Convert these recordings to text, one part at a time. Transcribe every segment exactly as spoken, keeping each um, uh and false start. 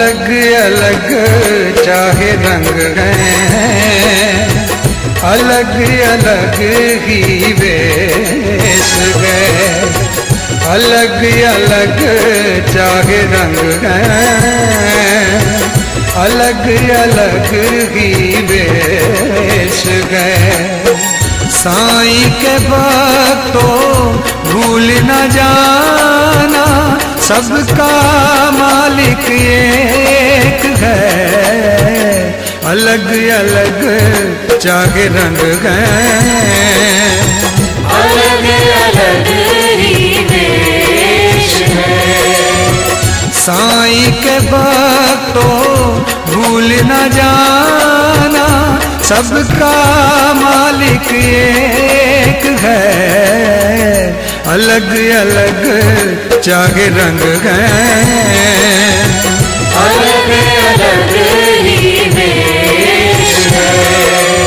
अलग अलग चाहे रंग हैं, अलग अलग ही वेश गए। अलग अलग चाहे रंग हैं, अलग अलग ही वेश गए। साईं के भक्तों भूल न जाना, सबका मालिक एक है। अलग अलग चाहे रंग हैं, अलग अलग ही वेश है। साईं के भक्तों भूल न जाना, सबका मालिक एक है। अलग अलग चाहे रंग हैं, अलग अलग ही वेश है।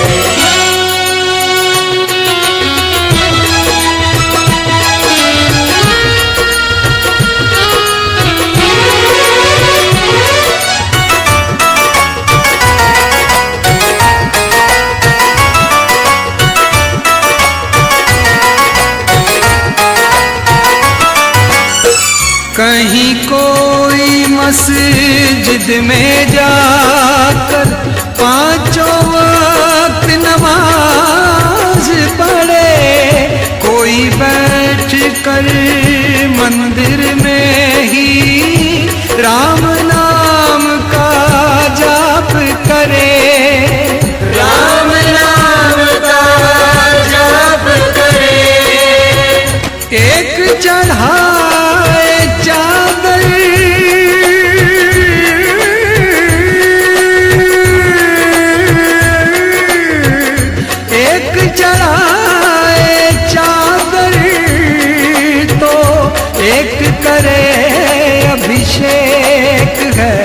कहीं कोई मस्जिद में जाकर पांचों वक्त नमाज पढ़े, कोई बैठ कर मंदिर में ही राम नाम का जाप करे। राम नाम का जाप करे। एक चढ़ाए चादर, एक चढ़ाए चादर तो एक करे अभिषेक है।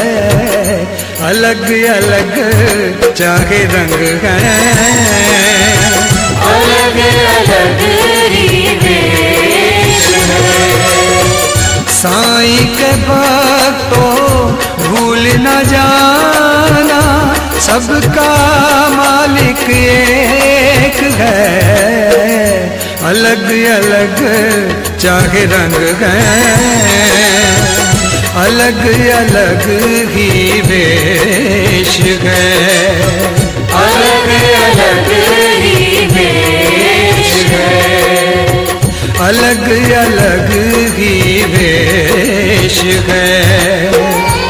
अलग अलग चाहे रंग हैं, अलग अलग ही वेश है। साईं के भक्तों भूल न जाना, सबका मालिक एक है। अलग अलग चाहे रंग हैं, अलग अलग ही वेश है। अलग अलग ही वेश है। अलग अलग ही वेश है।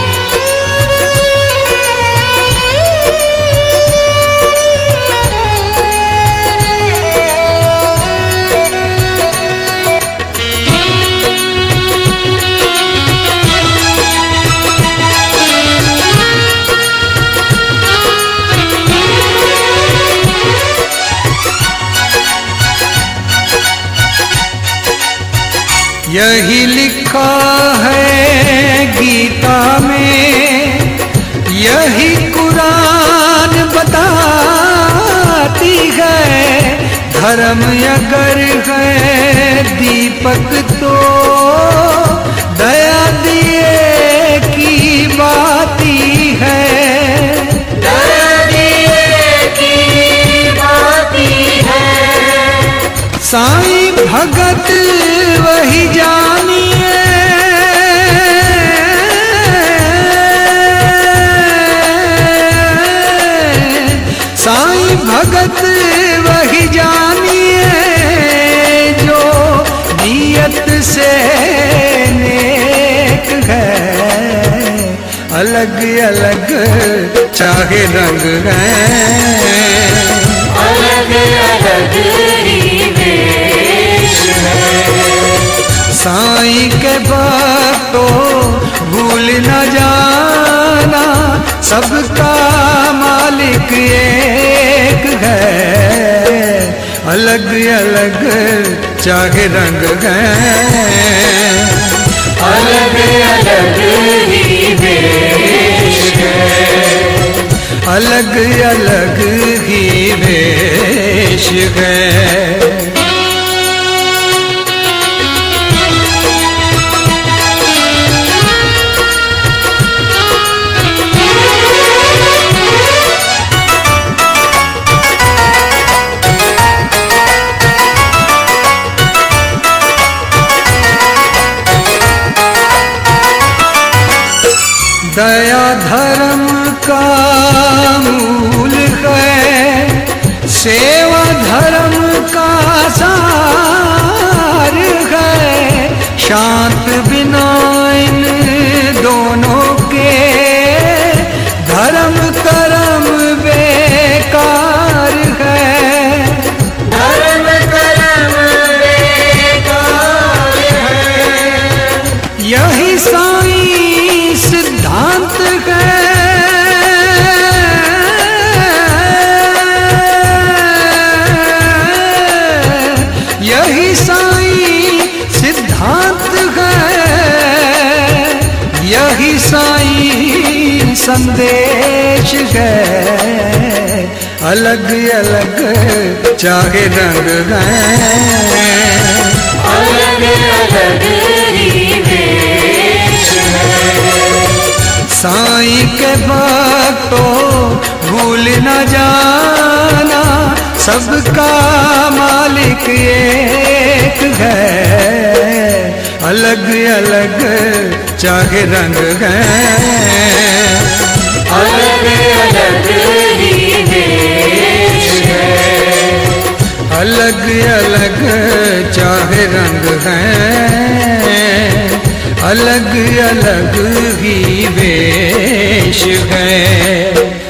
यही लिखा है गीता में, यही कुरान बताती है। धर्म अगर है दीपक तो दया दिए की बाती है। दया दिए की बाती है। साईं भगत वही जानिए, साईं भगत वही जानिए, जो नियत से नेक है। अलग अलग चाहे रंग हैं, अलग अलग ही वेश है। साईं के भक्तों भूल न जाना, सबका मालिक एक है। अलग अलग चाहे रंग हैं, अलग अलग ही वेश है। अलग अलग ही वेश है। सेवा धर्म का सार है, शांत बिना इन दोनों के धर्म कर्म बेकार है। धर्म कर्म बेकार है, यही साईं सिद्धांत है। यही साईं सिद्धांत है, यही साईं संदेश है। अलग अलग चाहे रंग हैं, अलग अलग ही वेश है। साईं के भक्तों भूल न जाना, सबका मालिक एक है। अलग अलग चाहे रंग हैं, अलग अलग ही वेश है। अलग अलग चाहे रंग हैं, अलग अलग ही वेश है।